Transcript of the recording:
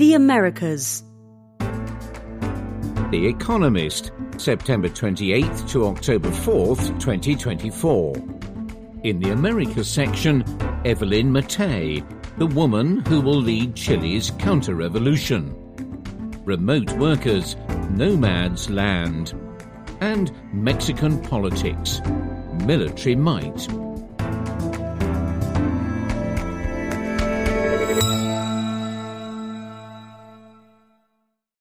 The Americas. The Economist, September 28th to October 4th, 2024. In the Americas section, Evelyn Matthei, the woman who will lead Chile's counter-revolution. Remote workers, nomads land. And Mexican politics, military might.